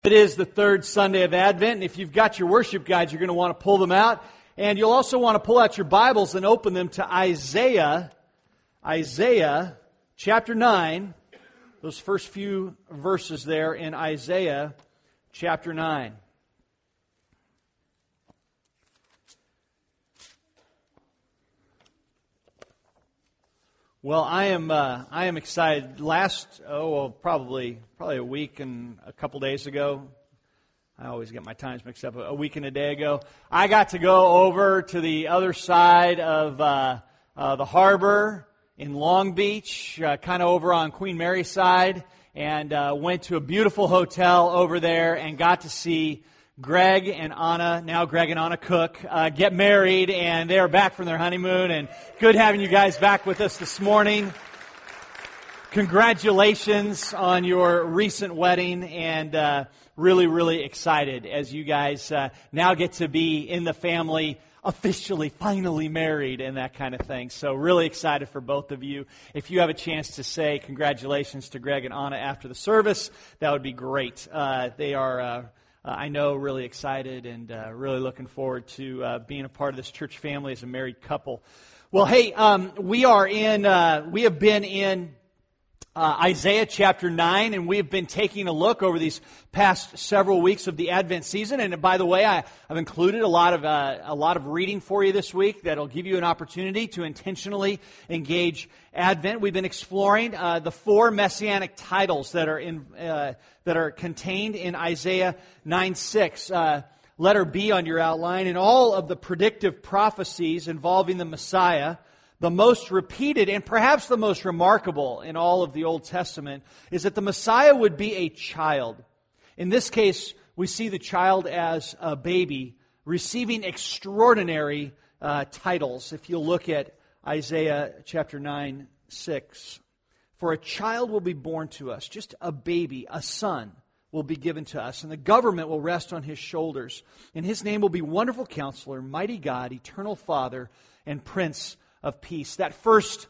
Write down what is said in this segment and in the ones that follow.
It is the third Sunday of Advent, and if you've got your worship guides, you're going to want to pull them out. And you'll also want to pull out your Bibles and open them to Isaiah chapter 9. Those first few verses there in Isaiah chapter 9. Well, I am excited. Probably a week and a couple days ago. I always get my times mixed up. A week and a day ago, I got to go over to the other side of the harbor in Long Beach, kind of over on Queen Mary's side, and went to a beautiful hotel over there and got to see Greg and Anna Cook, get married, and they are back from their honeymoon, and good having you guys back with us this morning. Congratulations on your recent wedding, and really, really excited as you guys now get to be in the family, officially, finally married, and that kind of thing. So really excited for both of you. If you have a chance to say congratulations to Greg and Anna after the service, that would be great. They are... I know, really excited and really looking forward to being a part of this church family as a married couple. Well, hey, we have been in Isaiah chapter 9, and we have been taking a look over these past several weeks of the Advent season. And by the way, I've included a lot of reading for you this week that'll give you an opportunity to intentionally engage Advent. We've been exploring the four messianic titles that are contained in Isaiah 9:6. Letter B on your outline, and all of the predictive prophecies involving the Messiah. The most repeated and perhaps the most remarkable in all of the Old Testament is that the Messiah would be a child. In this case, we see the child as a baby receiving extraordinary titles. If you'll look at Isaiah chapter 9:6. For a child will be born to us, just a baby, a son will be given to us, and the government will rest on his shoulders. And his name will be Wonderful Counselor, Mighty God, Eternal Father, and Prince of Peace. That first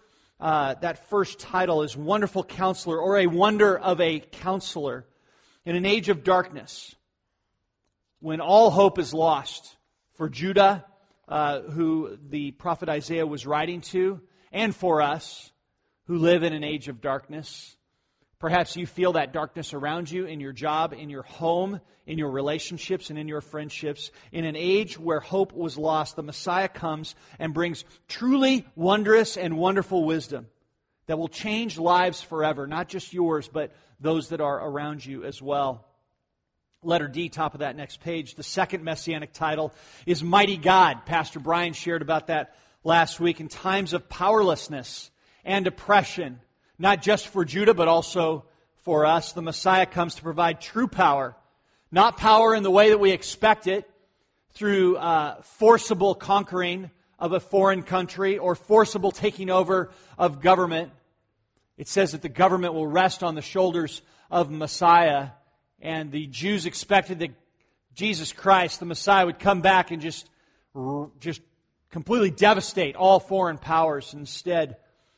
title is Wonderful Counselor, or a wonder of a counselor. In an age of darkness, when all hope is lost for Judah, who the prophet Isaiah was writing to, and for us who live in an age of darkness. Perhaps you feel that darkness around you, in your job, in your home, in your relationships, and in your friendships. In an age where hope was lost, the Messiah comes and brings truly wondrous and wonderful wisdom that will change lives forever, not just yours, but those that are around you as well. Letter D, top of that next page. The second messianic title is Mighty God. Pastor Brian shared about that last week. In times of powerlessness and oppression, not just for Judah, but also for us, the Messiah comes to provide true power. Not power in the way that we expect it, through forcible conquering of a foreign country or forcible taking over of government. It says that the government will rest on the shoulders of Messiah, and the Jews expected that Jesus Christ, the Messiah, would come back and just completely devastate all foreign powers. Instead,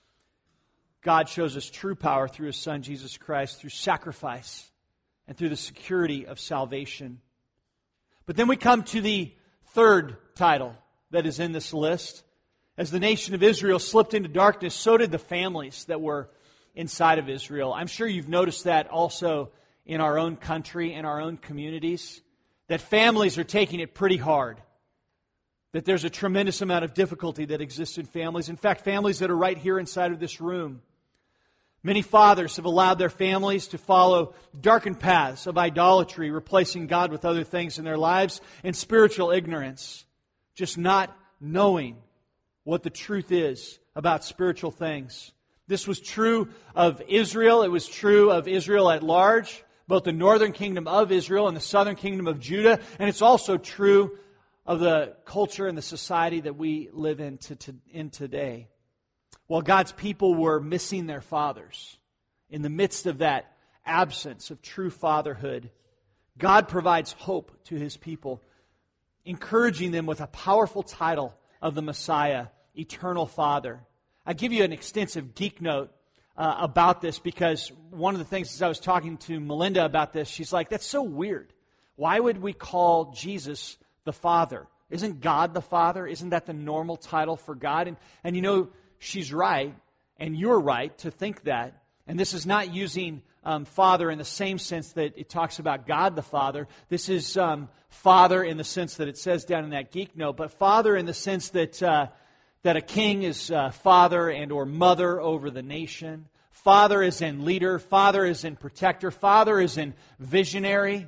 God shows us true power through His Son, Jesus Christ, through sacrifice and through the security of salvation. But then we come to the third title that is in this list. As the nation of Israel slipped into darkness, so did the families that were inside of Israel. I'm sure you've noticed that also in our own country, in our own communities, that families are taking it pretty hard. That there's a tremendous amount of difficulty that exists in families. In fact, families that are right here inside of this room. Many fathers have allowed their families to follow darkened paths of idolatry, replacing God with other things in their lives, and spiritual ignorance, just not knowing what the truth is about spiritual things. This was true of Israel. It was true of Israel at large, both the northern kingdom of Israel and the southern kingdom of Judah, and it's also true of the culture and the society that we live in today. While God's people were missing their fathers, in the midst of that absence of true fatherhood, God provides hope to His people, encouraging them with a powerful title of the Messiah, Eternal Father. I give you an extensive geek note about this, because one of the things, as I was talking to Melinda about this, she's like, that's so weird. Why would we call Jesus the Father? Isn't God the Father? Isn't that the normal title for God? And you know, she's right, and you're right to think that. And this is not using Father in the same sense that it talks about God the Father. This is Father in the sense that it says down in that geek note, but Father in the sense that that a king is father and or mother over the nation. Father is in leader. Father is in protector. Father is in visionary.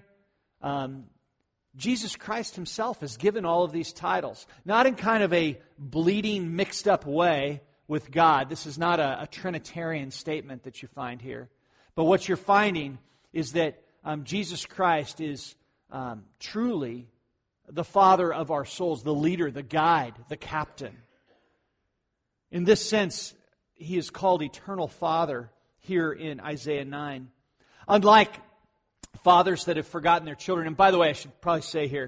Jesus Christ himself has given all of these titles, not in kind of a bleeding, mixed up way with God. This is not a Trinitarian statement that you find here. But what you're finding is that Jesus Christ is truly the Father of our souls, the leader, the guide, the captain. In this sense, he is called Eternal Father here in Isaiah 9. Unlike fathers that have forgotten their children, and by the way, I should probably say here,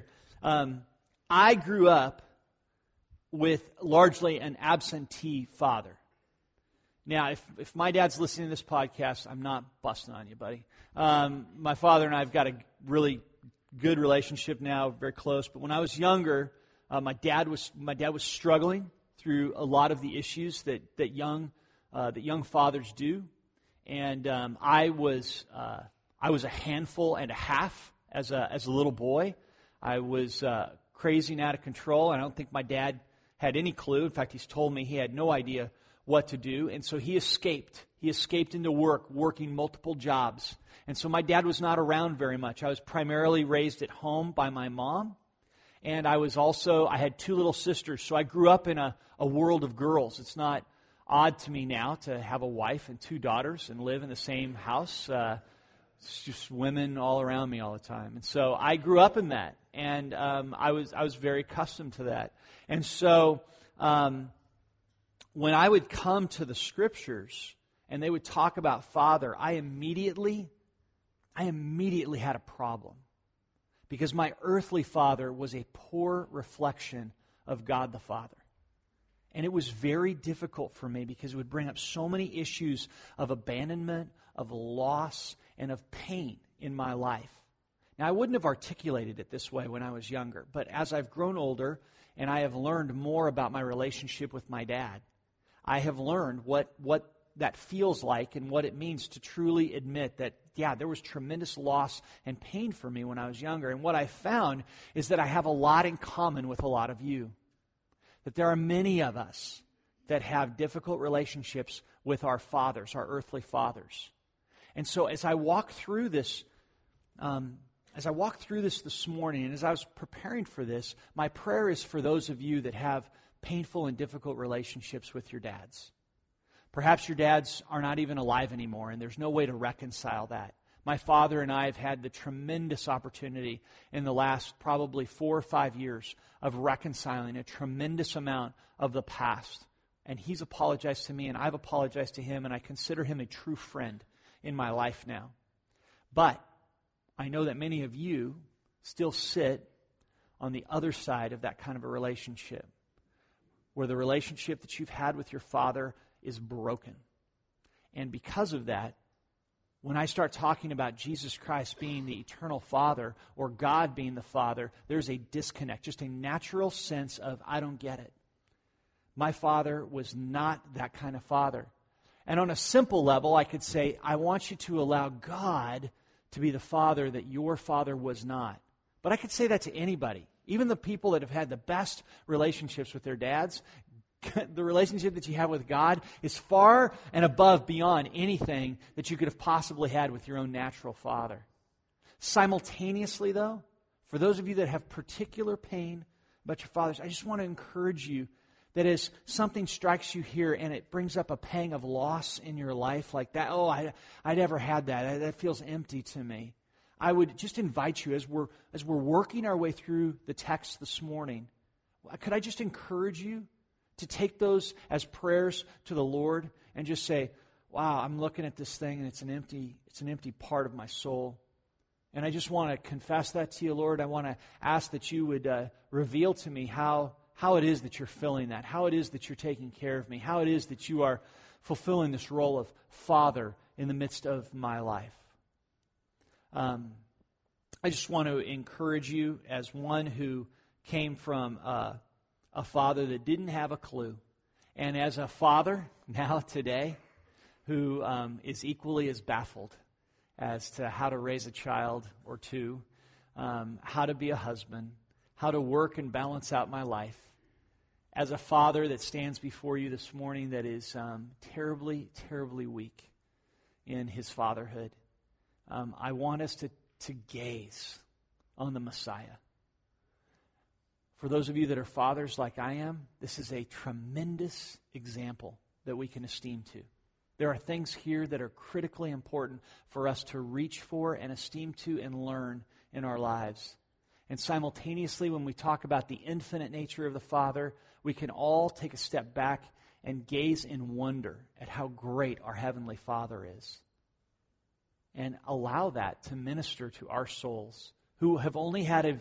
I grew up with largely an absentee father. Now, if my dad's listening to this podcast, I'm not busting on you, buddy. My father and I have got a really good relationship now, very close. But when I was younger, my dad was struggling through a lot of the issues that young fathers do, and I was a handful and a half as a little boy. I was crazy and out of control, and I don't think my dad had any clue. In fact, he's told me he had no idea what to do, and so he escaped. He escaped into working multiple jobs. And so my dad was not around very much. I was primarily raised at home by my mom, and I had two little sisters, so I grew up in a world of girls. It's not odd to me now to have a wife and two daughters and live in the same house. It's just women all around me all the time. And so I grew up in that, and I was very accustomed to that. And so when I would come to the Scriptures and they would talk about Father, I immediately had a problem, because my earthly father was a poor reflection of God the Father. And it was very difficult for me, because it would bring up so many issues of abandonment, of loss, and of pain in my life. Now, I wouldn't have articulated it this way when I was younger, but as I've grown older and I have learned more about my relationship with my dad, I have learned what that feels like and what it means to truly admit that, yeah, there was tremendous loss and pain for me when I was younger. And what I found is that I have a lot in common with a lot of you. That there are many of us that have difficult relationships with our fathers, our earthly fathers. And so as I walk through this this morning, and as I was preparing for this, my prayer is for those of you that have painful and difficult relationships with your dads. Perhaps your dads are not even alive anymore, and there's no way to reconcile that. My father and I have had the tremendous opportunity in the last probably 4 or 5 years of reconciling a tremendous amount of the past. And he's apologized to me, and I've apologized to him, and I consider him a true friend in my life now. But I know that many of you still sit on the other side of that kind of a relationship, where the relationship that you've had with your father is broken. And because of that, when I start talking about Jesus Christ being the eternal Father, or God being the Father, there's a disconnect, just a natural sense of, I don't get it. My father was not that kind of father. And on a simple level, I could say, I want you to allow God to be the Father that your father was not. But I could say that to anybody. Even the people that have had the best relationships with their dads, the relationship that you have with God is far and above beyond anything that you could have possibly had with your own natural father. Simultaneously, though, for those of you that have particular pain about your fathers, I just want to encourage you that as something strikes you here and it brings up a pang of loss in your life like that, I never had that. That feels empty to me. I would just invite you, as we're working our way through the text this morning, could I just encourage you to take those as prayers to the Lord and just say, wow, I'm looking at this thing and it's an empty part of my soul. And I just want to confess that to you, Lord. I want to ask that you would reveal to me how how it is that you're filling that, how it is that you're taking care of me, how it is that you are fulfilling this role of Father in the midst of my life. I just want to encourage you as one who came from a father that didn't have a clue, and as a father now today who is equally as baffled as to how to raise a child or two, how to be a husband, how to work and balance out my life. As a father that stands before you this morning that is terribly, terribly weak in his fatherhood, I want us to gaze on the Messiah. For those of you that are fathers like I am, this is a tremendous example that we can esteem to. There are things here that are critically important for us to reach for and esteem to and learn in our lives. And simultaneously, when we talk about the infinite nature of the Father, we can all take a step back and gaze in wonder at how great our Heavenly Father is. And allow that to minister to our souls who have only had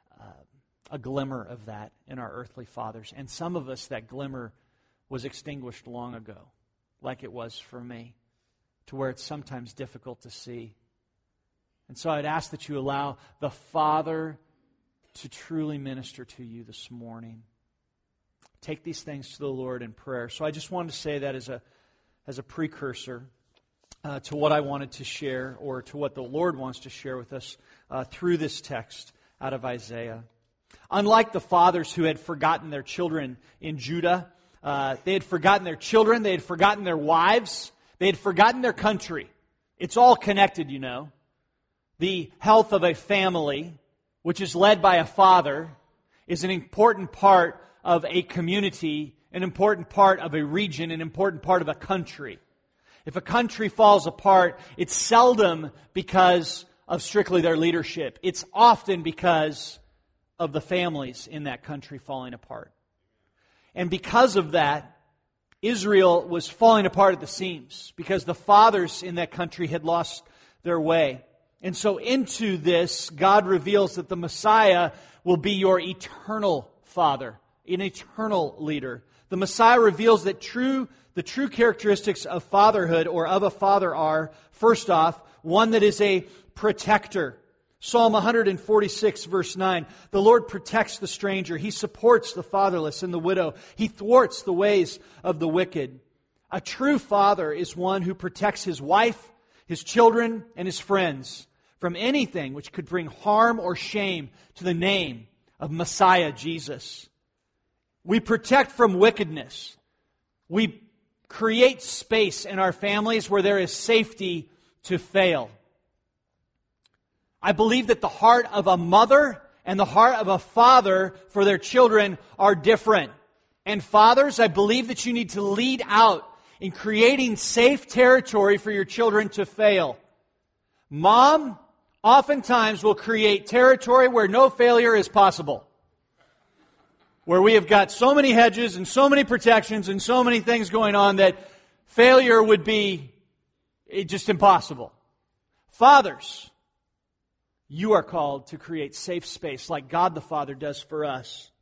a glimmer of that in our earthly fathers. And some of us, that glimmer was extinguished long ago, like it was for me, to where it's sometimes difficult to see. And so I'd ask that you allow the Father to truly minister to you this morning. Take these things to the Lord in prayer. So I just wanted to say that as a precursor to what I wanted to share, or to what the Lord wants to share with us through this text out of Isaiah. Unlike the fathers who had forgotten their children in Judah, they had forgotten their children, they had forgotten their wives, they had forgotten their country. It's all connected, you know. The health of a family, which is led by a father, is an important part of a community, an important part of a region, an important part of a country. If a country falls apart, it's seldom because of strictly their leadership. It's often because of the families in that country falling apart. And because of that, Israel was falling apart at the seams because the fathers in that country had lost their way. And so into this, God reveals that the Messiah will be your eternal Father, an eternal leader. The Messiah reveals that the true characteristics of fatherhood or of a father are, first off, one that is a protector. Psalm 146, verse 9, the Lord protects the stranger. He supports the fatherless and the widow. He thwarts the ways of the wicked. A true father is one who protects his wife, his children, and his friends from anything which could bring harm or shame to the name of Messiah Jesus. We protect from wickedness. We create space in our families where there is safety to fail. I believe that the heart of a mother and the heart of a father for their children are different. And fathers, I believe that you need to lead out in creating safe territory for your children to fail. Mom oftentimes will create territory where no failure is possible. Where we have got so many hedges and so many protections and so many things going on that failure would be just impossible. Fathers, you are called to create safe space like God the Father does for us.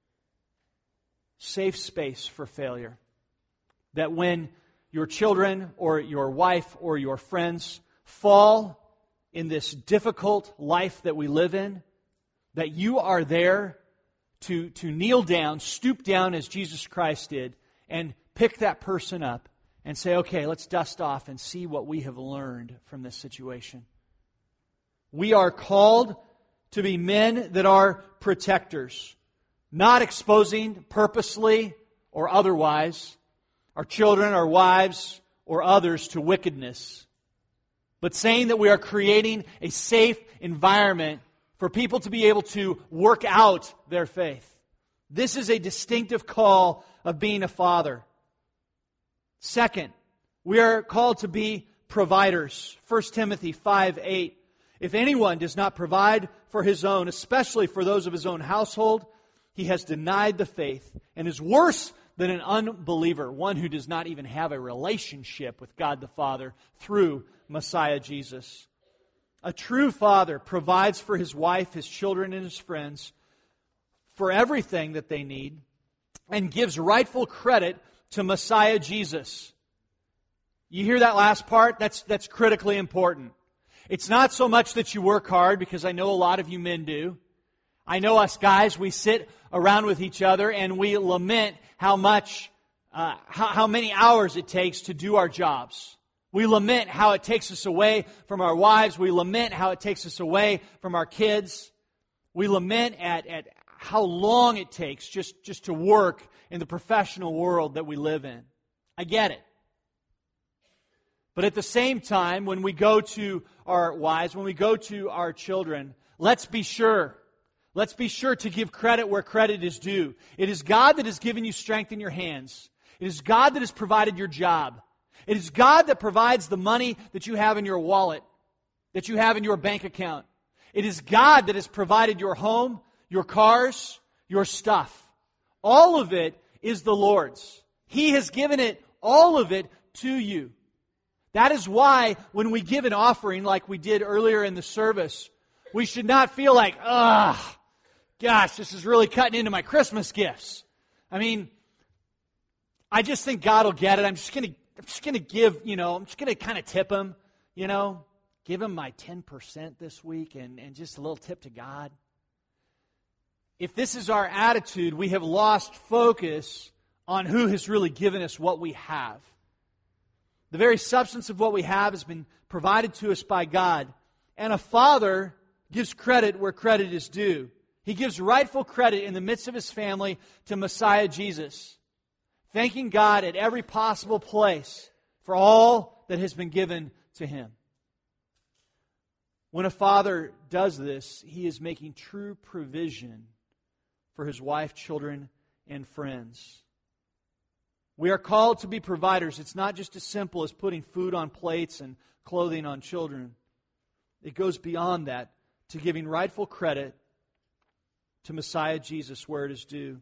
Safe space for failure. That when your children or your wife or your friends fall in this difficult life that we live in, that you are there to kneel down, stoop down as Jesus Christ did, and pick that person up and say, okay, let's dust off and see what we have learned from this situation. We are called to be men that are protectors, not exposing purposely or otherwise our children, our wives, or others to wickedness, but saying that we are creating a safe environment for people to be able to work out their faith. This is a distinctive call of being a father. Second, we are called to be providers. 1 Timothy 5:8. If anyone does not provide for his own, especially for those of his own household, he has denied the faith and is worse than an unbeliever, one who does not even have a relationship with God the Father through Messiah Jesus. A true father provides for his wife, his children, and his friends for everything that they need and gives rightful credit to Messiah Jesus. You hear that last part? That's critically important. It's not so much that you work hard, because I know a lot of you men do. I know us guys, we sit around with each other and we lament how many hours it takes to do our jobs. We lament how it takes us away from our wives. We lament how it takes us away from our kids. We lament at how long it takes just to work in the professional world that we live in. I get it. But at the same time, when we go to our wives, when we go to our children, let's be sure to give credit where credit is due. It is God that has given you strength in your hands. It is God that has provided your job. It is God that provides the money that you have in your wallet, that you have in your bank account. It is God that has provided your home, your cars, your stuff. All of it is the Lord's. He has given it, all of it, to you. That is why when we give an offering like we did earlier in the service, we should not feel like, gosh, this is really cutting into my Christmas gifts. I mean, I just think God will get it. I'm just going to give, I'm just going to kind of tip him, give him my 10% this week and just a little tip to God. If this is our attitude, we have lost focus on who has really given us what we have. The very substance of what we have has been provided to us by God. And a father gives credit where credit is due. He gives rightful credit in the midst of his family to Messiah Jesus, thanking God at every possible place for all that has been given to him. When a father does this, he is making true provision for his wife, children, and friends. We are called to be providers. It's not just as simple as putting food on plates and clothing on children. It goes beyond that to giving rightful credit to Messiah Jesus where it is due.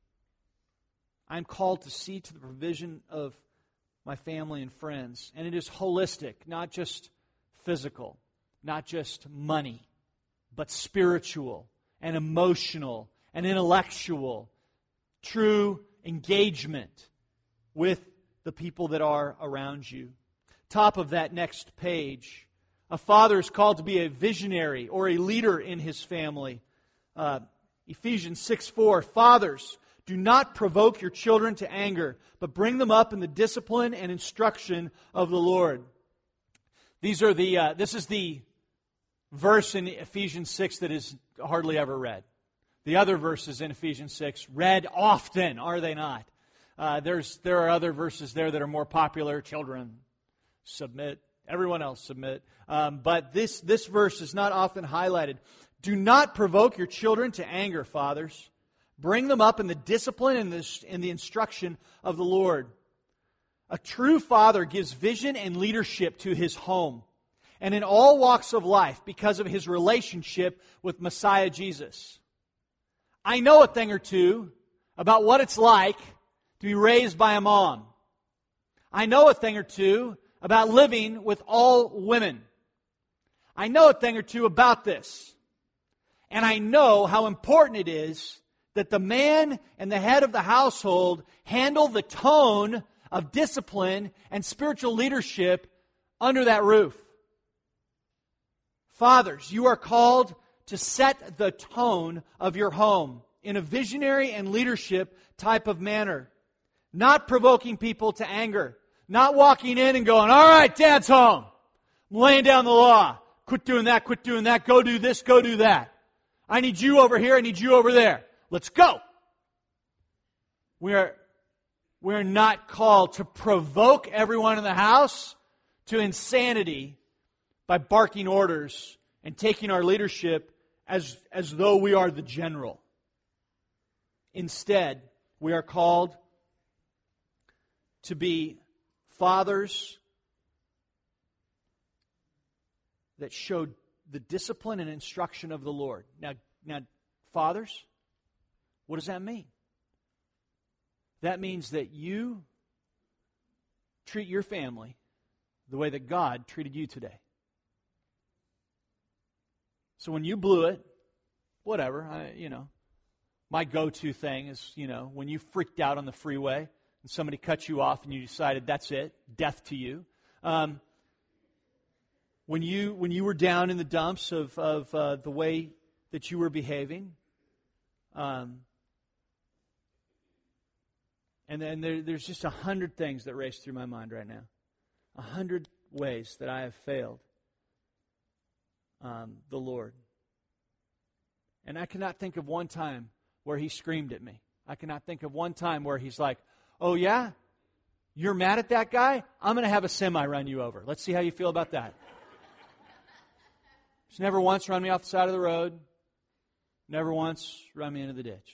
I'm called to see to the provision of my family and friends. And it is holistic, not just physical, not just money, but spiritual and emotional and intellectual, true engagement with the people that are around you. Top of that next page, a father is called to be a visionary or a leader in his family. Ephesians 6:4, fathers, do not provoke your children to anger, but bring them up in the discipline and instruction of the Lord. This is the verse in Ephesians 6 that is hardly ever read. The other verses in Ephesians 6, read often, are they not? There are other verses there that are more popular. Children, submit. Everyone else, submit. But this verse is not often highlighted. Do not provoke your children to anger, fathers. Bring them up in the discipline and the instruction of the Lord. A true father gives vision and leadership to his home and in all walks of life because of his relationship with Messiah Jesus. I know a thing or two about what it's like to be raised by a mom. I know a thing or two about living with all women. I know a thing or two about this. And I know how important it is that the man and the head of the household handle the tone of discipline and spiritual leadership under that roof. Fathers, you are called to set the tone of your home in a visionary and leadership type of manner. Not provoking people to anger. Not walking in and going, all right, Dad's home. I'm laying down the law. Quit doing that, go do this, go do that. I need you over here, I need you over there. Let's go. We're not called to provoke everyone in the house to insanity by barking orders and taking our leadership as though we are the general. Instead, we are called to be fathers that showed the discipline and instruction of the Lord. Now, fathers, what does that mean? That means that you treat your family the way that God treated you today. So when you blew it, whatever, My go-to thing is, when you freaked out on the freeway and somebody cut you off and you decided that's it, death to you. When you were down in the dumps of the way that you were behaving, and then there's just 100 things that race through my mind right now. 100 ways that I have failed the Lord. And I cannot think of one time where He screamed at me. I cannot think of one time where He's like, oh yeah? You're mad at that guy? I'm going to have a semi run you over. Let's see how you feel about that. He's never once run me off the side of the road. Never once run me into the ditch.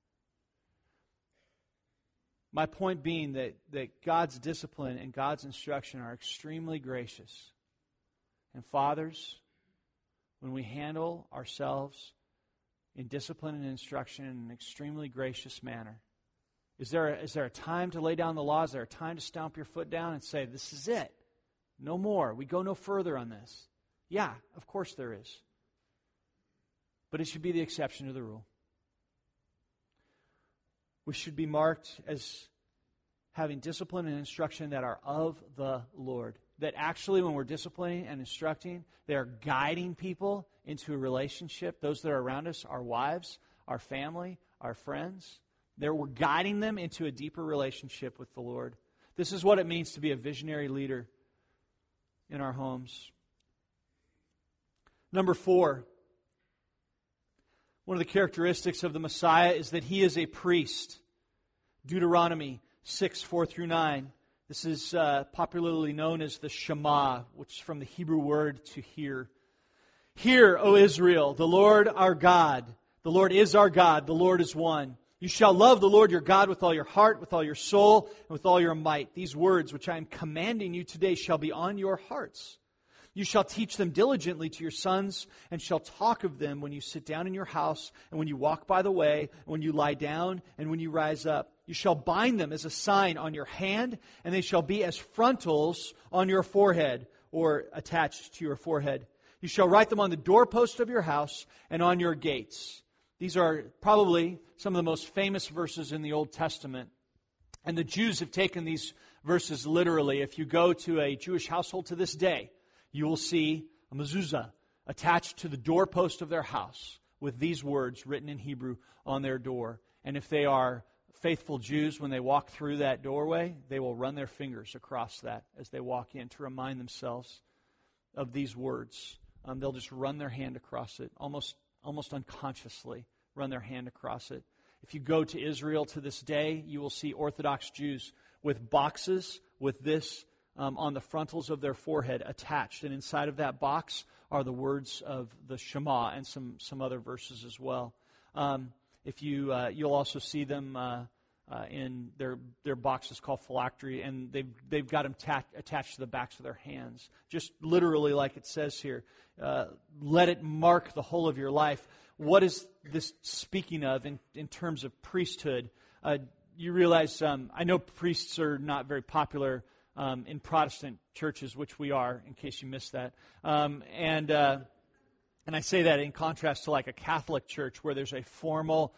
My point being that God's discipline and God's instruction are extremely gracious. And fathers, when we handle ourselves in discipline and instruction in an extremely gracious manner, is there a time to lay down the law? Is there a time to stomp your foot down and say, this is it? No more. We go no further on this. Yeah, of course there is. But it should be the exception to the rule. We should be marked as having discipline and instruction that are of the Lord. That actually when we're disciplining and instructing, they are guiding people into a relationship. Those that are around us, our wives, our family, our friends. We're guiding them into a deeper relationship with the Lord. This is what it means to be a visionary leader in our homes. Number 4. One of the characteristics of the Messiah is that He is a priest. Deuteronomy 6:4-9. This is popularly known as the Shema, which is from the Hebrew word to hear. Hear, O Israel, the Lord our God. The Lord is our God. The Lord is one. You shall love the Lord your God with all your heart, with all your soul, and with all your might. These words which I am commanding you today shall be on your hearts. You shall teach them diligently to your sons, and shall talk of them when you sit down in your house, and when you walk by the way, and when you lie down, and when you rise up. You shall bind them as a sign on your hand, and they shall be as frontals on your forehead, or attached to your forehead. You shall write them on the doorpost of your house and on your gates. These are probably some of the most famous verses in the Old Testament. And the Jews have taken these verses literally. If you go to a Jewish household to this day, you will see a mezuzah attached to the doorpost of their house with these words written in Hebrew on their door. And if they are faithful Jews, when they walk through that doorway, they will run their fingers across that as they walk in to remind themselves of these words. They'll just run their hand across it, almost unconsciously run their hand across it. If you go to Israel to this day, you will see Orthodox Jews with boxes with this on the frontals of their forehead attached. And inside of that box are the words of the Shema and some other verses as well. You'll also see them in their boxes called phylactery, and they've got them attached to the backs of their hands. Just literally like it says here, let it mark the whole of your life. What is this speaking of in terms of priesthood? You realize, I know priests are not very popular in Protestant churches, which we are, in case you missed that. And I say that in contrast to like a Catholic church where there's a formal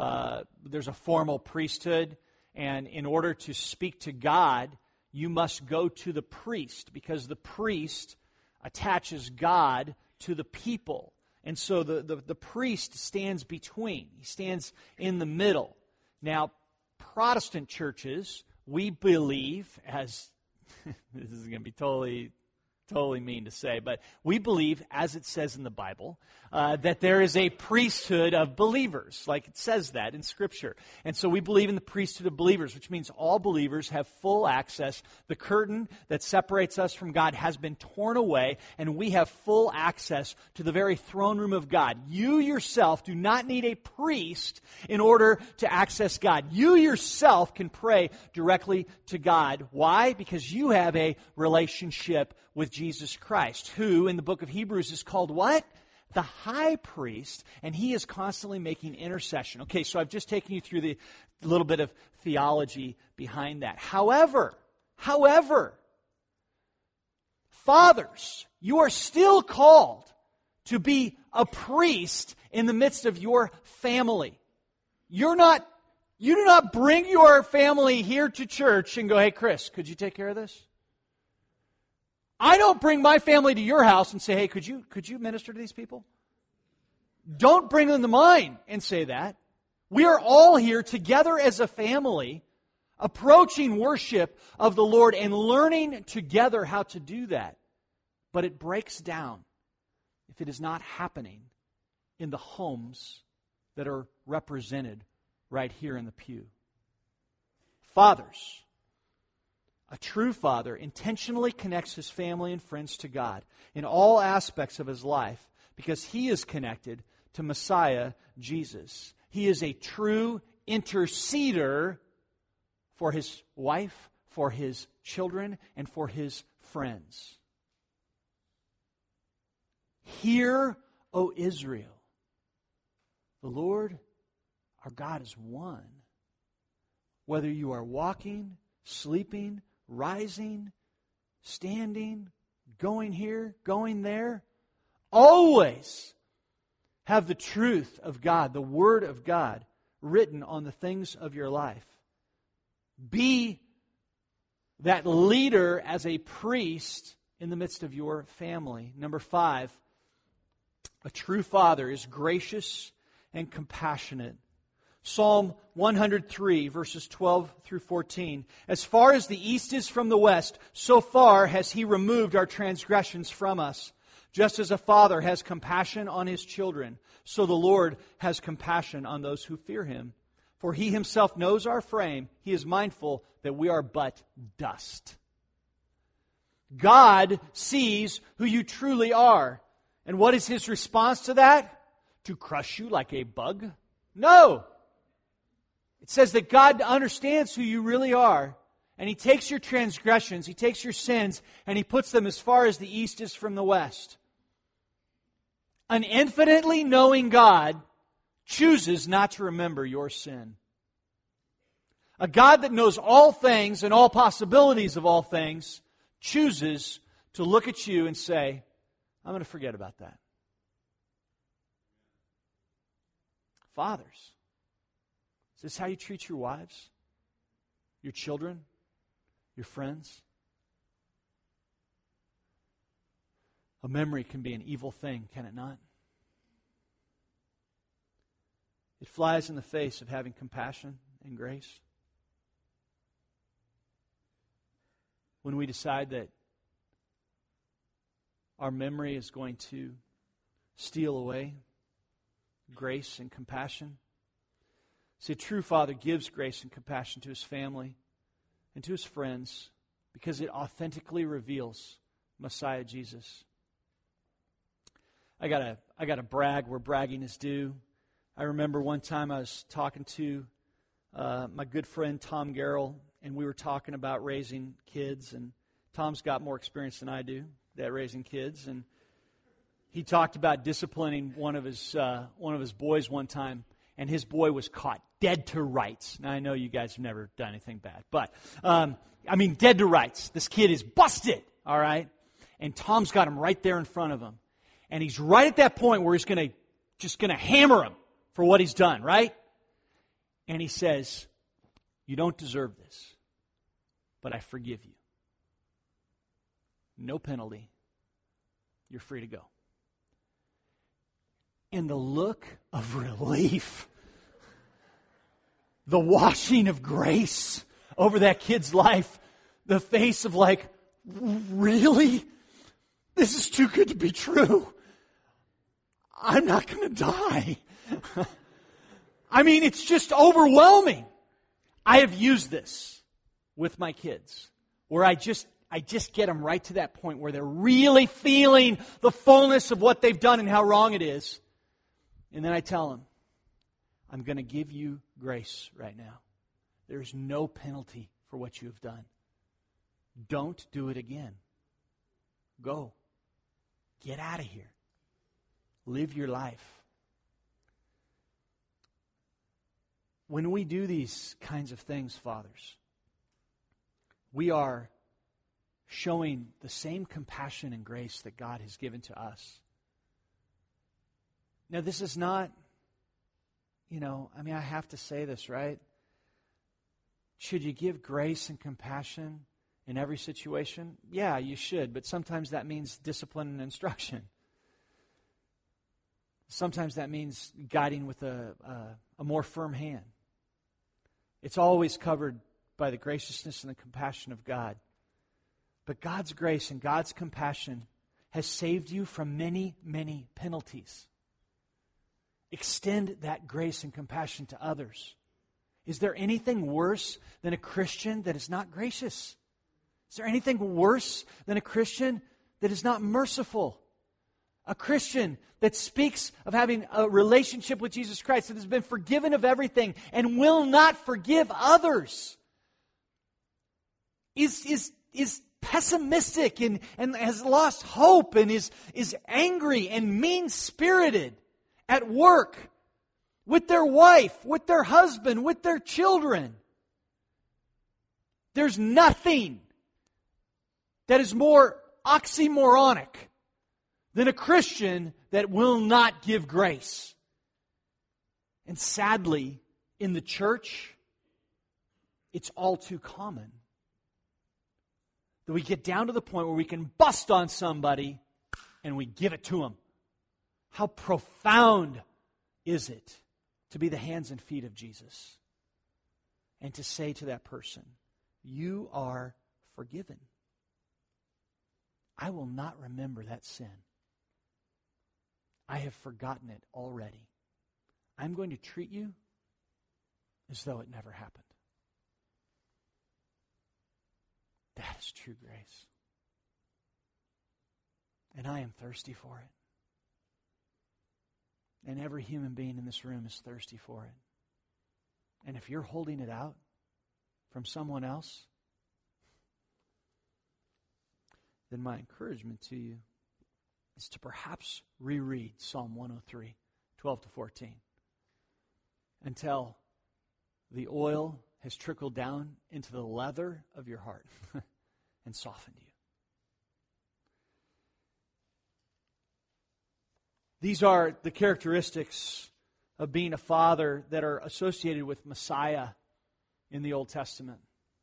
priesthood, and in order to speak to God, you must go to the priest, because the priest attaches God to the people. And so the priest stands between. He stands in the middle. Now, Protestant churches, we believe, as this is going to be totally mean to say, but we believe, as it says in the Bible, that there is a priesthood of believers, like it says that in Scripture. And so we believe in the priesthood of believers, which means all believers have full access. The curtain that separates us from God has been torn away, and we have full access to the very throne room of God. You yourself do not need a priest in order to access God. You yourself can pray directly to God. Why? Because you have a relationship with Jesus Christ, who in the book of Hebrews is called what? The high priest, and he is constantly making intercession. Okay, so I've just taken you through the little bit of theology behind that. However, fathers, you are still called to be a priest in the midst of your family. You do not bring your family here to church and go, hey, Chris, could you take care of this? I don't bring my family to your house and say, hey, could you minister to these people? Don't bring them to mine and say that. We are all here together as a family, approaching worship of the Lord and learning together how to do that. But it breaks down if it is not happening in the homes that are represented right here in the pew. Fathers, a true father intentionally connects his family and friends to God in all aspects of his life because he is connected to Messiah Jesus. He is a true interceder for his wife, for his children, and for his friends. Hear, O Israel, the Lord our God is one. Whether you are walking, sleeping, rising, standing, going here, going there, always have the truth of God, the Word of God, written on the things of your life. Be that leader as a priest in the midst of your family. Number 5, a true father is gracious and compassionate. Psalm 103, verses 12 through 14. As far as the east is from the west, so far has He removed our transgressions from us. Just as a father has compassion on his children, so the Lord has compassion on those who fear Him. For He Himself knows our frame. He is mindful that we are but dust. God sees who you truly are. And what is His response to that? To crush you like a bug? No! It says that God understands who you really are. And He takes your transgressions, He takes your sins, and He puts them as far as the east is from the west. An infinitely knowing God chooses not to remember your sin. A God that knows all things and all possibilities of all things chooses to look at you and say, I'm going to forget about that. Fathers, is this how you treat your wives, your children, your friends? A memory can be an evil thing, can it not? It flies in the face of having compassion and grace. When we decide that our memory is going to steal away grace and compassion. See, a true father gives grace and compassion to his family and to his friends because it authentically reveals Messiah Jesus. I gotta brag where bragging is due. I remember one time I was talking to my good friend Tom Garrell, and we were talking about raising kids, and Tom's got more experience than I do at raising kids, and he talked about disciplining one of his boys one time, and his boy was caught dead to rights. Now I know you guys have never done anything bad, but dead to rights. This kid is busted, all right, and Tom's got him right there in front of him. And he's right at that point where he's just going to hammer him for what he's done, right? And he says, you don't deserve this, but I forgive you. No penalty. You're free to go. And the look of relief, the washing of grace over that kid's life, the face of like, really? This is too good to be true. I'm not going to die. It's just overwhelming. I have used this with my kids, where I just get them right to that point where they're really feeling the fullness of what they've done and how wrong it is. And then I tell them, I'm going to give you grace right now. There's no penalty for what you have done. Don't do it again. Go. Get out of here. Live your life. When we do these kinds of things, fathers, we are showing the same compassion and grace that God has given to us. Now, this is not I have to say this, right? Should you give grace and compassion in every situation? Yeah, you should, but sometimes that means discipline and instruction. Sometimes that means guiding with a more firm hand. It's always covered by the graciousness and the compassion of God. But God's grace and God's compassion has saved you from many, many penalties. Extend that grace and compassion to others. Is there anything worse than a Christian that is not gracious? Is there anything worse than a Christian that is not merciful? A Christian that speaks of having a relationship with Jesus Christ, that has been forgiven of everything and will not forgive others, is pessimistic and has lost hope and is angry and mean-spirited at work, with their wife, with their husband, with their children. There's nothing that is more oxymoronic than a Christian that will not give grace. And sadly, in the church, it's all too common that we get down to the point where we can bust on somebody and we give it to them. How profound is it to be the hands and feet of Jesus and to say to that person, you are forgiven. I will not remember that sin. I have forgotten it already. I'm going to treat you as though it never happened. That is true grace. And I am thirsty for it. And every human being in this room is thirsty for it. And if you're holding it out from someone else, then my encouragement to you is to perhaps reread Psalm 103, 12 to 14, until the oil has trickled down into the leather of your heart and softened you. These are the characteristics of being a father that are associated with Messiah in the Old Testament.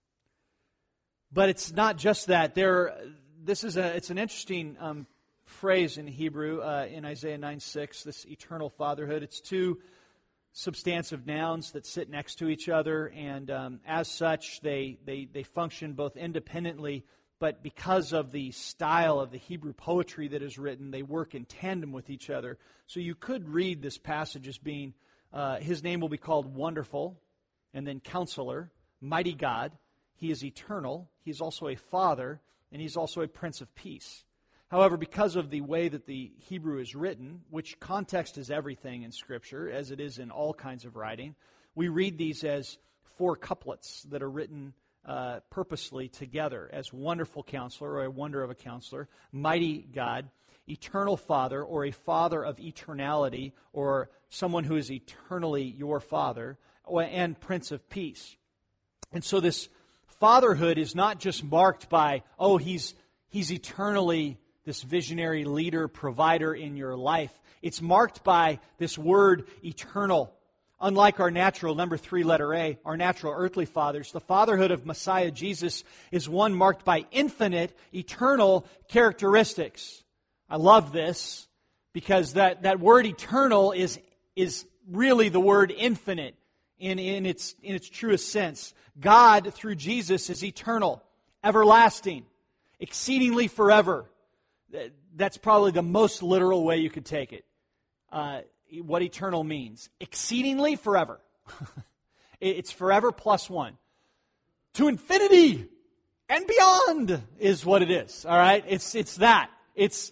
But it's not just that. It's an interesting phrase in Hebrew, in Isaiah 9:6, this eternal fatherhood. It's two substantive nouns that sit next to each other, and as such, they function both independently, but because of the style of the Hebrew poetry that is written, they work in tandem with each other. So you could read this passage as being, His name will be called Wonderful, and then Counselor, Mighty God. He is eternal. He's also a Father, and He's also a Prince of Peace. However, because of the way that the Hebrew is written, which context is everything in Scripture, as it is in all kinds of writing, we read these as four couplets that are written purposely together as Wonderful Counselor, or a wonder of a counselor, Mighty God, Eternal Father, or a Father of eternality, or someone who is eternally your Father, and Prince of Peace. And so this fatherhood is not just marked by, he's eternally this visionary leader, provider in your life. It's marked by this word eternal. Unlike our natural, number 3, letter A, our natural earthly fathers, the fatherhood of Messiah Jesus is one marked by infinite, eternal characteristics. I love this because that word eternal is really the word infinite in its truest sense. God, through Jesus, is eternal, everlasting, exceedingly forever. That's probably the most literal way you could take it. What eternal means. Exceedingly forever. It's forever plus one. To infinity and beyond is what it is. All right? It's that. It's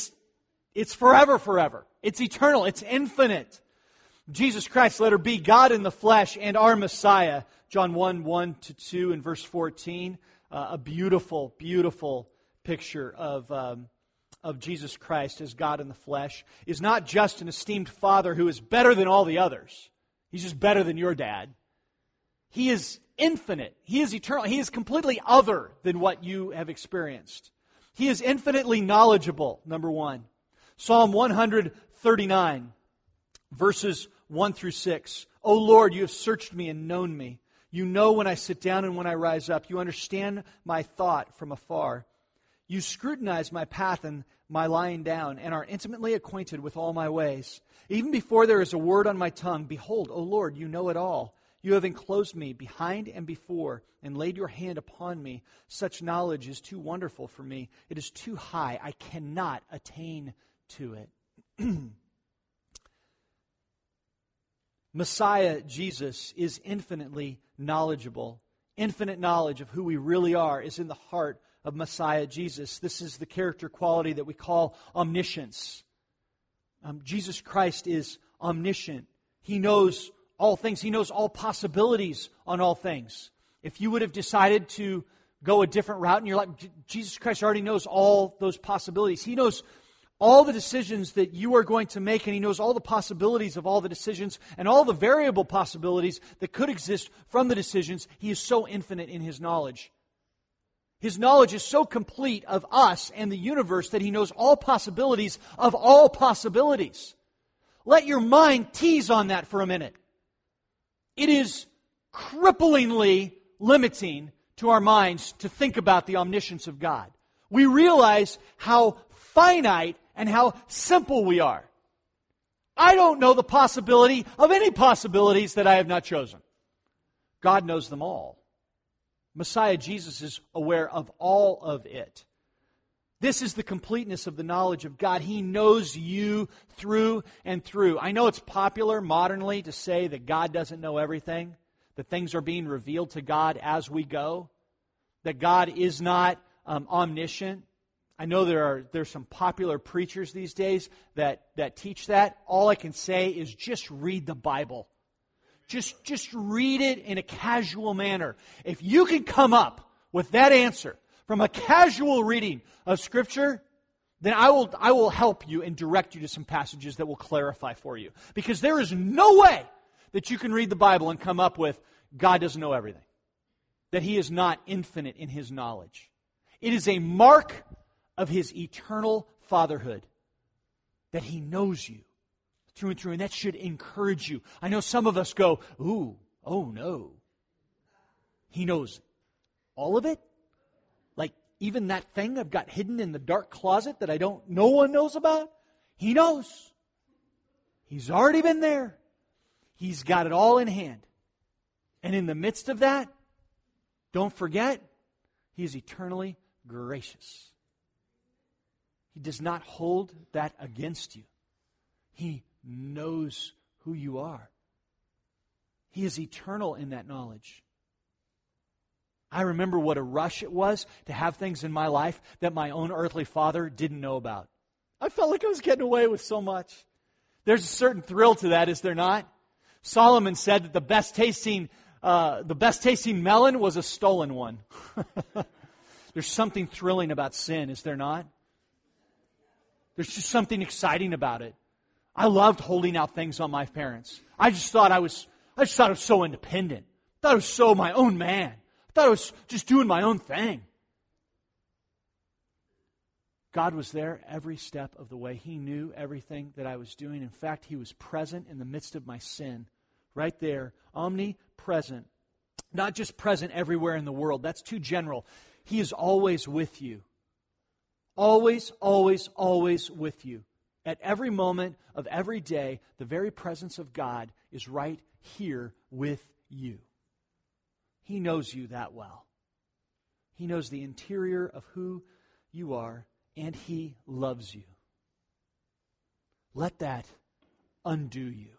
forever. It's eternal. It's infinite. Jesus Christ, letter B, God in the flesh and our Messiah. John 1:1-2 and verse 14. A beautiful, beautiful picture of Jesus Christ as God in the flesh, is not just an esteemed father who is better than all the others. He's just better than your dad. He is infinite. He is eternal. He is completely other than what you have experienced. He is infinitely knowledgeable, number 1. Psalm 139, verses 1 through 6. O Lord, you have searched me and known me. You know when I sit down and when I rise up. You understand my thought from afar. You scrutinize my path and my lying down, and are intimately acquainted with all my ways. Even before there is a word on my tongue, behold, O Lord, you know it all. You have enclosed me behind and before, and laid your hand upon me. Such knowledge is too wonderful for me. It is too high. I cannot attain to it. Messiah Jesus is infinitely knowledgeable. Infinite knowledge of who we really are is in the heart of Messiah Jesus. This is the character quality that we call omniscience. Jesus Christ is omniscient. He knows all things. He knows all possibilities on all things. If you would have decided to go a different route in your life, Jesus Christ already knows all those possibilities. He knows all the decisions that you are going to make, and He knows all the possibilities of all the decisions and all the variable possibilities that could exist from the decisions. He is so infinite in His knowledge. His knowledge is so complete of us and the universe that He knows all possibilities of all possibilities. Let your mind tease on that for a minute. It is cripplingly limiting to our minds to think about the omniscience of God. We realize how finite and how simple we are. I don't know the possibility of any possibilities that I have not chosen. God knows them all. Messiah Jesus is aware of all of it. This is the completeness of the knowledge of God. He knows you through and through. I know it's popular modernly to say that God doesn't know everything, that things are being revealed to God as we go, that God is not omniscient. I know there's some popular preachers these days that teach that. All I can say is just read the Bible. Just read it in a casual manner. If you can come up with that answer from a casual reading of Scripture, then I will help you and direct you to some passages that will clarify for you. Because there is no way that you can read the Bible and come up with God doesn't know everything. That He is not infinite in His knowledge. It is a mark of His eternal fatherhood that He knows you through and through, and that should encourage you. I know some of us go, oh no. He knows all of it? Like even that thing I've got hidden in the dark closet that no one knows about? He knows. He's already been there. He's got it all in hand. And in the midst of that, don't forget, He is eternally gracious. He does not hold that against you. He knows who you are. He is eternal in that knowledge. I remember what a rush it was to have things in my life that my own earthly father didn't know about. I felt like I was getting away with so much. There's a certain thrill to that, is there not? Solomon said that the best tasting melon was a stolen one. There's something thrilling about sin, is there not? There's just something exciting about it. I loved holding out things on my parents. I just thought I was so independent. I thought I was so my own man. I thought I was just doing my own thing. God was there every step of the way. He knew everything that I was doing. In fact, He was present in the midst of my sin. Right there, omnipresent. Not just present everywhere in the world. That's too general. He is always with you. Always, always, always with you. At every moment of every day, the very presence of God is right here with you. He knows you that well. He knows the interior of who you are, and He loves you. Let that undo you.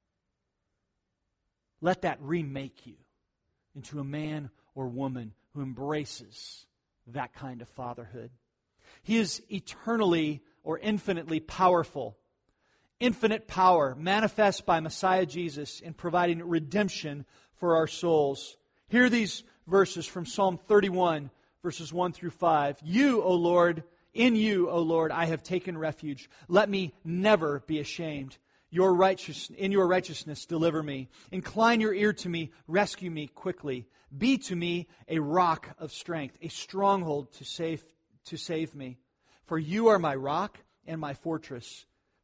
Let that remake you into a man or woman who embraces that kind of fatherhood. He is eternally or infinitely powerful. Infinite power manifest by Messiah Jesus in providing redemption for our souls. Hear these verses from Psalm 31, verses 1 through 5. You, O Lord, in You, O Lord, I have taken refuge. Let me never be ashamed. In Your righteousness deliver me. Incline Your ear to me. Rescue me quickly. Be to me a rock of strength, a stronghold to save me. For You are my rock and my fortress.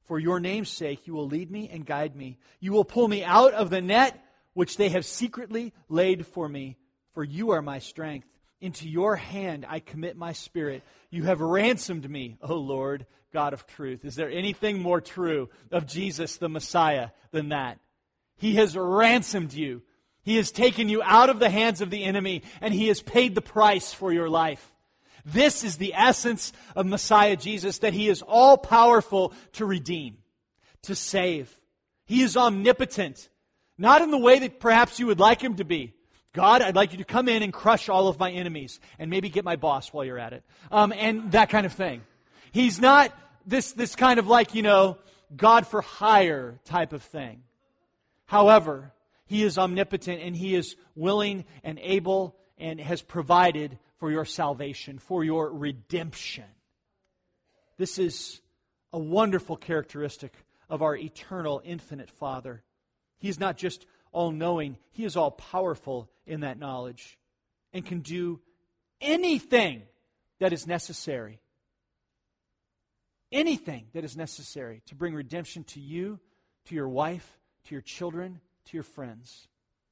For your name's sake, you will lead me and guide me. You will pull me out of the net which they have secretly laid for me. For you are my strength. Into your hand I commit my spirit. You have ransomed me, O Lord, God of truth. Is there anything more true of Jesus, the Messiah, than that? He has ransomed you. He has taken you out of the hands of the enemy, and He has paid the price for your life. This is the essence of Messiah Jesus, that He is all-powerful to redeem, to save. He is omnipotent, not in the way that perhaps you would like Him to be. God, I'd like you to come in and crush all of my enemies, and maybe get my boss while you're at it, and that kind of thing. He's not this kind of like, God for hire type of thing. However, He is omnipotent, and He is willing and able and has provided for your salvation, for your redemption. This is a wonderful characteristic of our eternal, infinite Father. He's not just all-knowing, He is all-powerful in that knowledge and can do anything that is necessary. Anything that is necessary to bring redemption to you, to your wife, to your children, to your friends.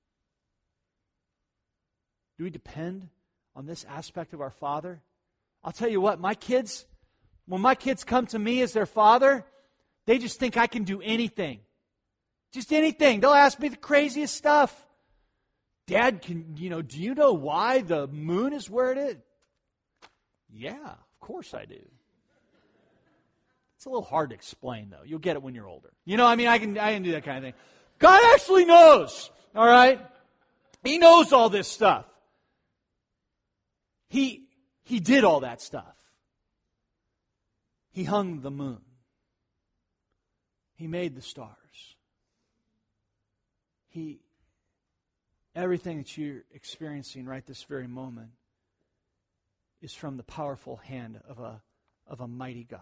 Do we depend on this aspect of our Father? I'll tell you what, when my kids come to me as their father, they just think I can do anything. Just anything. They'll ask me the craziest stuff. Dad, do you know why the moon is where it is? Yeah, of course I do. It's a little hard to explain, though. You'll get it when you're older. I can do that kind of thing. God actually knows, all right? He knows all this stuff. He did all that stuff. He hung the moon. He made the stars. Everything that you're experiencing right this very moment is from the powerful hand of a mighty God.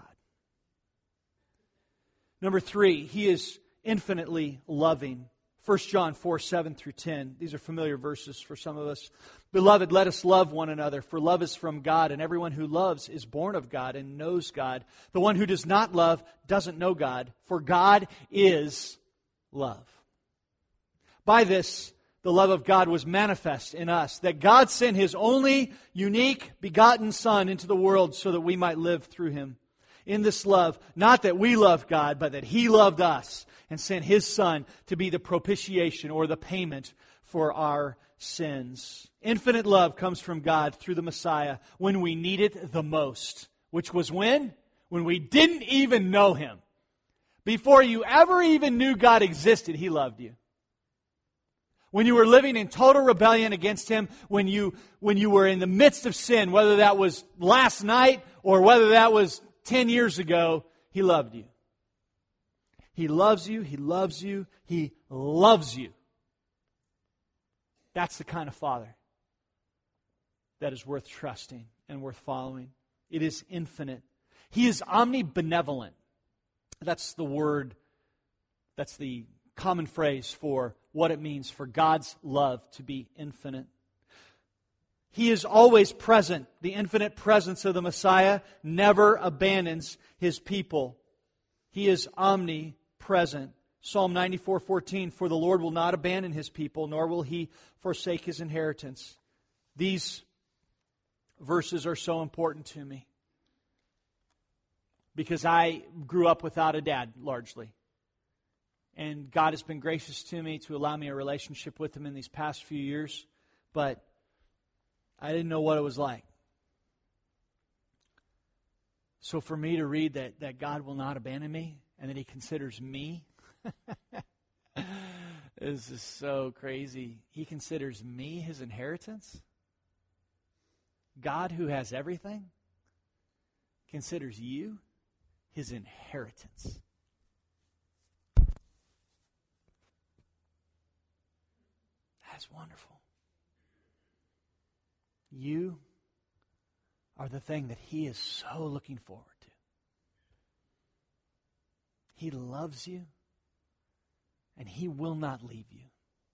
Number 3, He is infinitely loving. 1 John 4:7-10. These are familiar verses for some of us. Beloved, let us love one another, for love is from God, and everyone who loves is born of God and knows God. The one who does not love doesn't know God, for God is love. By this, the love of God was manifest in us, that God sent His only unique begotten Son into the world so that we might live through Him. In this love, not that we loved God, but that He loved us and sent His Son to be the propitiation or the payment for our sins. Infinite love comes from God through the Messiah when we need it the most. Which was when? When we didn't even know Him. Before you ever even knew God existed, He loved you. When you were living in total rebellion against Him, when you were in the midst of sin, whether that was last night or whether that was 10 years ago, He loved you. He loves you, He loves you, He loves you. That's the kind of Father that is worth trusting and worth following. It is infinite. He is omnibenevolent. That's the word, that's the common phrase for what it means for God's love to be infinite. He is always present. The infinite presence of the Messiah never abandons His people. He is omnipresent. Psalm 94:14, for the Lord will not abandon His people, nor will He forsake His inheritance. These verses are so important to me because I grew up without a dad, largely. And God has been gracious to me to allow me a relationship with Him in these past few years, but I didn't know what it was like. So for me to read that God will not abandon me and that He considers me, this is so crazy. He considers me His inheritance? God, who has everything, considers you His inheritance. That's wonderful. You are the thing that He is so looking forward to. He loves you, and He will not leave you.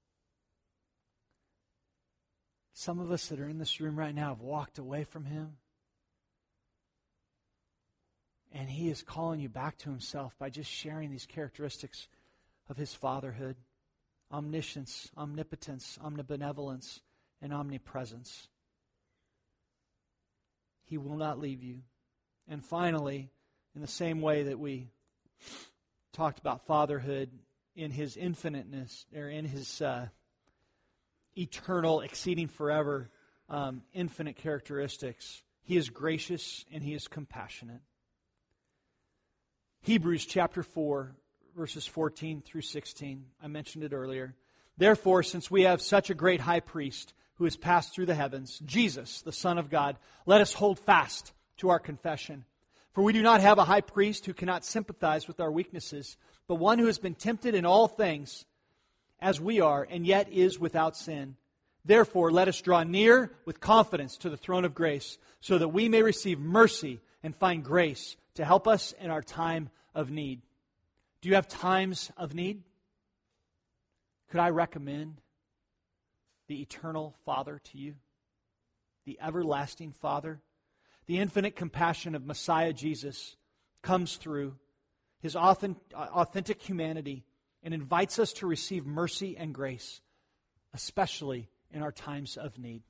Some of us that are in this room right now have walked away from Him. And He is calling you back to Himself by just sharing these characteristics of His fatherhood: omniscience, omnipotence, omnibenevolence, and omnipresence. He will not leave you. And finally, in the same way that we talked about fatherhood in His infiniteness, or in His eternal, exceeding forever, infinite characteristics, He is gracious and He is compassionate. Hebrews chapter 4, verses 14 through 16. I mentioned it earlier. Therefore, since we have such a great high priest who has passed through the heavens, Jesus, the Son of God, let us hold fast to our confession. For we do not have a high priest who cannot sympathize with our weaknesses, but one who has been tempted in all things as we are, and yet is without sin. Therefore, let us draw near with confidence to the throne of grace, so that we may receive mercy and find grace to help us in our time of need. Do you have times of need? Could I recommend the eternal Father to you? The everlasting Father? The infinite compassion of Messiah Jesus comes through His authentic humanity and invites us to receive mercy and grace, especially in our times of need.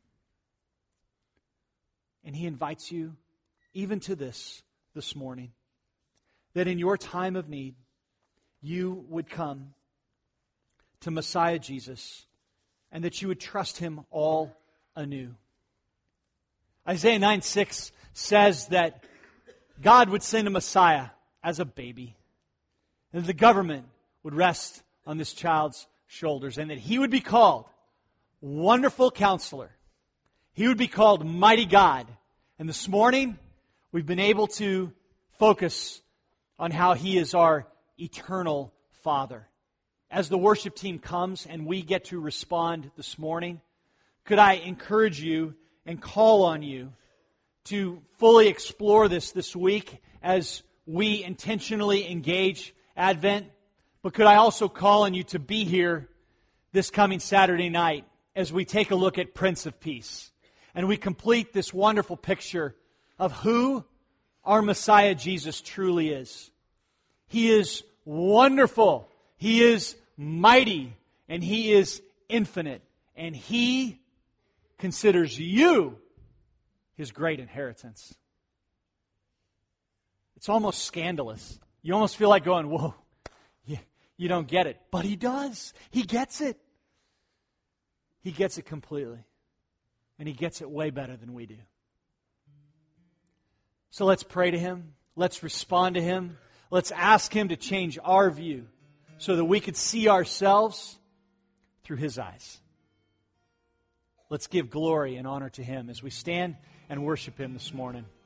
And He invites you even to this morning, that in your time of need, you would come to Messiah Jesus and that you would trust Him all anew. Isaiah 9:6 says that God would send a Messiah as a baby, and the government would rest on this child's shoulders, and that He would be called Wonderful Counselor. He would be called Mighty God. And this morning, we've been able to focus on how He is our eternal Father. As the worship team comes and we get to respond this morning, could I encourage you and call on you to fully explore this week as we intentionally engage Advent? But could I also call on you to be here this coming Saturday night as we take a look at Prince of Peace, and we complete this wonderful picture of who our Messiah Jesus truly is. He is wonderful, He is mighty, and He is infinite, and He considers you His great inheritance. It's almost scandalous. You almost feel like going, whoa, you don't get it. But He does. He gets it. He gets it completely. And He gets it way better than we do. So let's pray to Him. Let's respond to Him. Let's ask Him to change our view so that we could see ourselves through His eyes. Let's give glory and honor to Him as we stand and worship Him this morning.